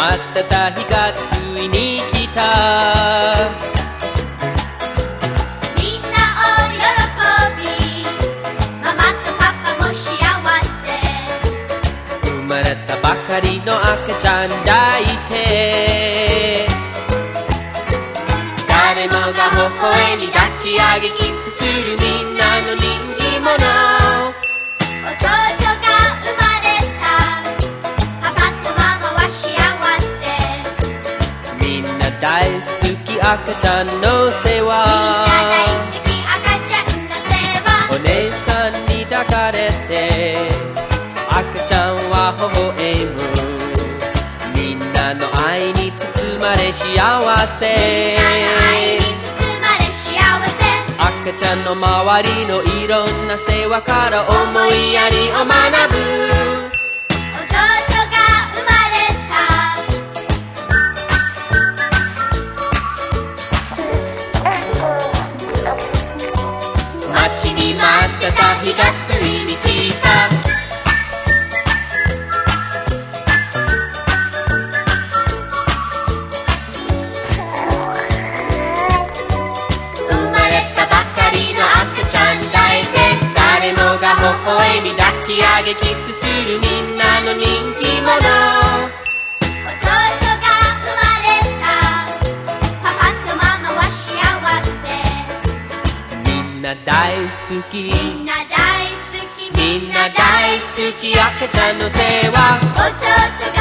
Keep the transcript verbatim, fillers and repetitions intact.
待ってた日がついに来た。 みんな大喜び、ママとパパも幸せ。 生まれたばかりの赤ちゃん抱いて、誰もが微笑み抱き上げキスするみんなの人気者。 弟が生まれた、パパとママは幸せ。 みんな大好き赤ちゃんの世話。 みんな大好き赤ちゃんの世話。 お姉さんに抱かれて赤ちゃんは微笑む。みんなの愛に包まれ幸せ。 みんなの愛に包まれ幸せ。 赤ちゃんの周りのいろんな世話から思いやりを学ぶ。 弟が生まれた。 待ちに待ってた日がついに来た。生まれたばかりの赤ちゃん抱いて、誰もが微笑み抱き上げキスするみんなの人気者。 弟が生まれた、パパとママは幸せ。 みんな大好き、 みんな大好き、 みんな大好き赤ちゃんの世話。 弟が